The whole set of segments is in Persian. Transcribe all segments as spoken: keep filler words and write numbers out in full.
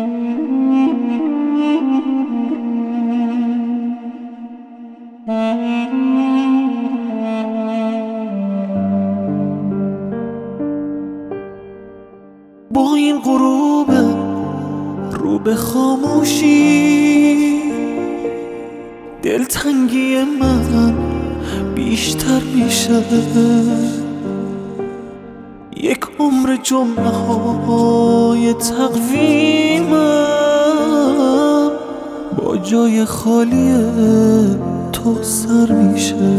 با این غروب رو به خاموشی دلتنگی من بیشتر میشه. یک عمر جمعه های تقویمم با جای خالی تو سر میشه.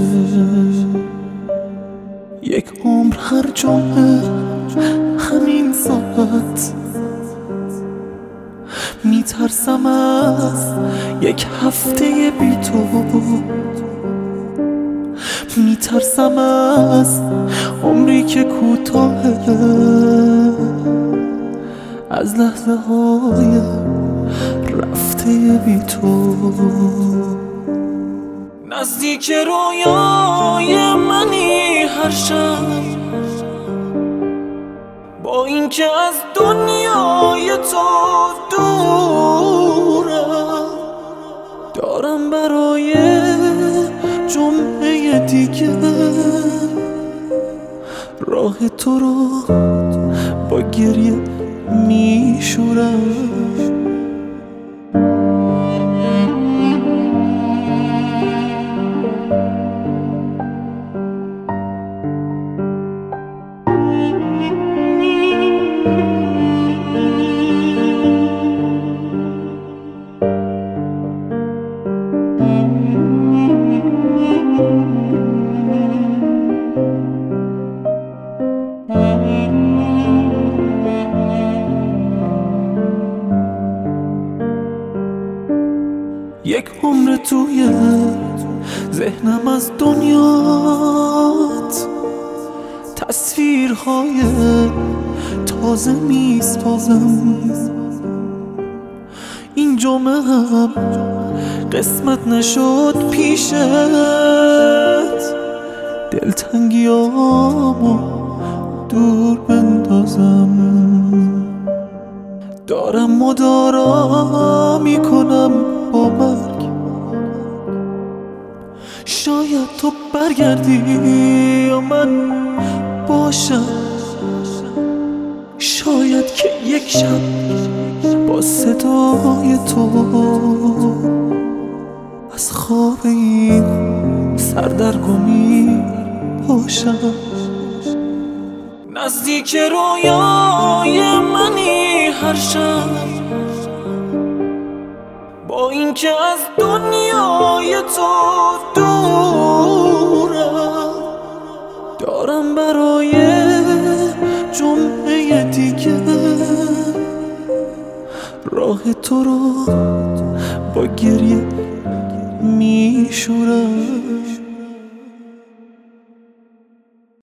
یک عمر هر جمعه همین ساعت میترسم از یک هفته بی تو، میترسم از عمری که کوتاهه، از لحظه های رفته بی تو. نزدیک رویای منی هر شب، با اینکه از دنیای تو دورم، دارم برای جمعه دیگه راه تو رو با گریه میشورم. یک عمر توی ذهنم از دنیات تصویرهای تازه میسازم. این جمعه هم قسمت نشد پیشت، دلتنگیامو دور بندازم. دارم مدارا میکنم با مرگ، شاید تو برگردی یا من باشم، شاید که یک شب با صدای تو از خواب این سردرگمی باشم. نزدیک رویای منی هر شب، با اینکه از دنیای تو دورم، دارم برای جمعه دیگه راه تو رو با گریه میشورم.